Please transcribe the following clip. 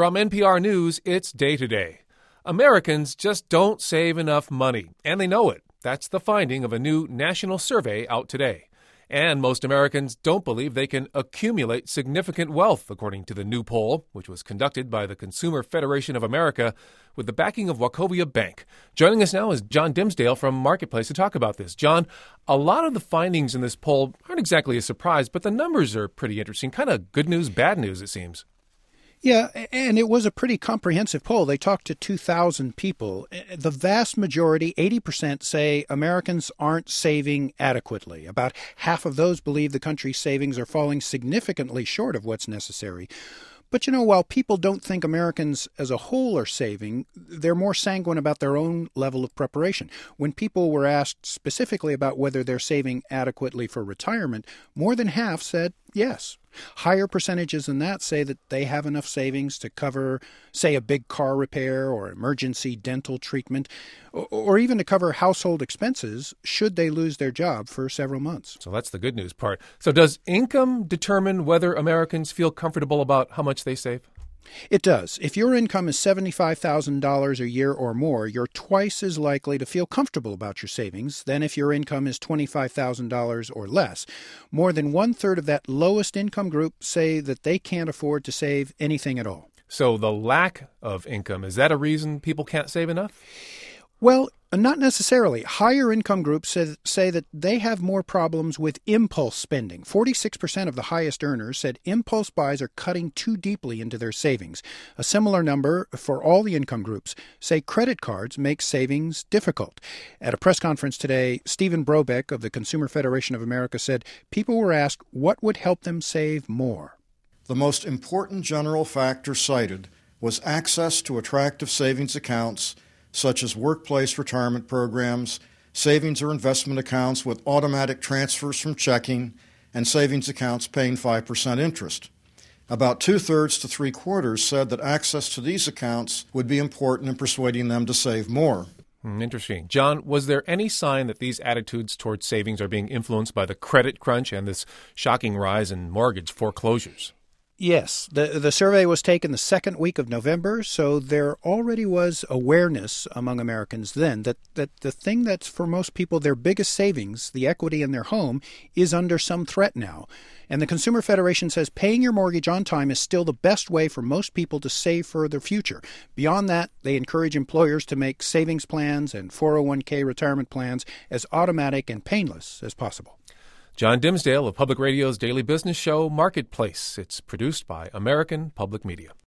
From NPR News, it's Day to Day. Americans just don't save enough money, and they know it. That's the finding of a new national survey out today. And most Americans don't believe they can accumulate significant wealth, according to the new poll, which was conducted by the Consumer Federation of America with the backing of Wachovia Bank. Joining us now is John Dimsdale from Marketplace to talk about this. John, a lot of the findings in this poll aren't exactly a surprise, but the numbers are pretty interesting. Kind of good news, bad news, it seems. Yeah, and it was a pretty comprehensive poll. They talked to 2,000 people. The vast majority, 80%, say Americans aren't saving adequately. About half of those believe the country's savings are falling significantly short of what's necessary. But, while people don't think Americans as a whole are saving, they're more sanguine about their own level of preparation. When people were asked specifically about whether they're saving adequately for retirement, more than half said yes. Higher percentages than that say that they have enough savings to cover, say, a big car repair or emergency dental treatment, or even to cover household expenses should they lose their job for several months. So that's the good news part. So does income determine whether Americans feel comfortable about how much they save? It does. If your income is $75,000 a year or more, you're twice as likely to feel comfortable about your savings than if your income is $25,000 or less. More than one-third of that lowest income group say that they can't afford to save anything at all. So the lack of income, is that a reason people can't save enough? Well, not necessarily. Higher income groups say that they have more problems with impulse spending. 46% of the highest earners said impulse buys are cutting too deeply into their savings. A similar number for all the income groups say credit cards make savings difficult. At a press conference today, Stephen Brobeck of the Consumer Federation of America said people were asked what would help them save more. The most important general factor cited was access to attractive savings accounts such as workplace retirement programs, savings or investment accounts with automatic transfers from checking, and savings accounts paying 5% interest. About two-thirds to three-quarters said that access to these accounts would be important in persuading them to save more. Interesting. John, was there any sign that these attitudes towards savings are being influenced by the credit crunch and this shocking rise in mortgage foreclosures? Yes, the survey was taken the second week of November, so there already was awareness among Americans then that the thing that's for most people their biggest savings, the equity in their home, is under some threat now. And the Consumer Federation says paying your mortgage on time is still the best way for most people to save for their future. Beyond that, they encourage employers to make savings plans and 401k retirement plans as automatic and painless as possible. John Dimsdale of Public Radio's daily business show, Marketplace. It's produced by American Public Media.